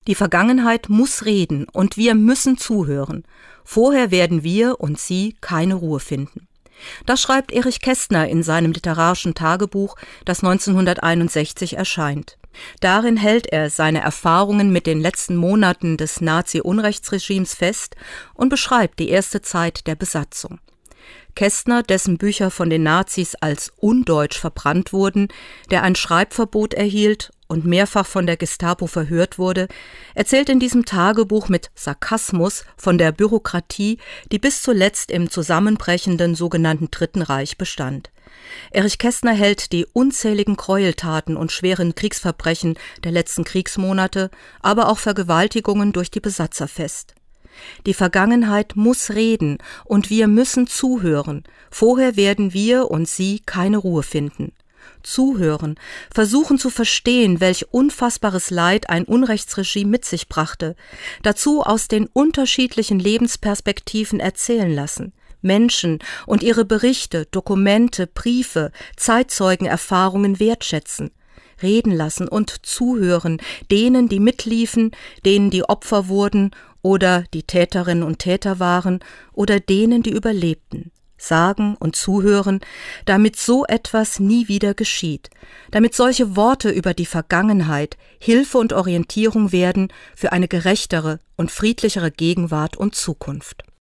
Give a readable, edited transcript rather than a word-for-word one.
Die Vergangenheit muss reden und wir müssen zuhören. Vorher werden wir und sie keine Ruhe finden. Das schreibt Erich Kästner in seinem literarischen Tagebuch, das 1961 erscheint. Darin hält er seine Erfahrungen mit den letzten Monaten des Nazi-Unrechtsregimes fest und beschreibt die erste Zeit der Besatzung. Kästner, dessen Bücher von den Nazis als undeutsch verbrannt wurden, der ein Schreibverbot erhielt und mehrfach von der Gestapo verhört wurde, erzählt in diesem Tagebuch mit Sarkasmus von der Bürokratie, die bis zuletzt im zusammenbrechenden sogenannten Dritten Reich bestand. Erich Kästner hält die unzähligen Gräueltaten und schweren Kriegsverbrechen der letzten Kriegsmonate, aber auch Vergewaltigungen durch die Besatzer fest. Die Vergangenheit muss reden und wir müssen zuhören. Vorher werden wir und sie keine Ruhe finden. Zuhören, versuchen zu verstehen, welch unfassbares Leid ein Unrechtsregime mit sich brachte, dazu aus den unterschiedlichen Lebensperspektiven erzählen lassen. Menschen und ihre Berichte, Dokumente, Briefe, Zeitzeugenerfahrungen wertschätzen. Reden lassen und zuhören, denen, die mitliefen, denen, die Opfer wurden oder die Täterinnen und Täter waren oder denen, die überlebten. Sagen und zuhören, damit so etwas nie wieder geschieht, damit solche Worte über die Vergangenheit Hilfe und Orientierung werden für eine gerechtere und friedlichere Gegenwart und Zukunft.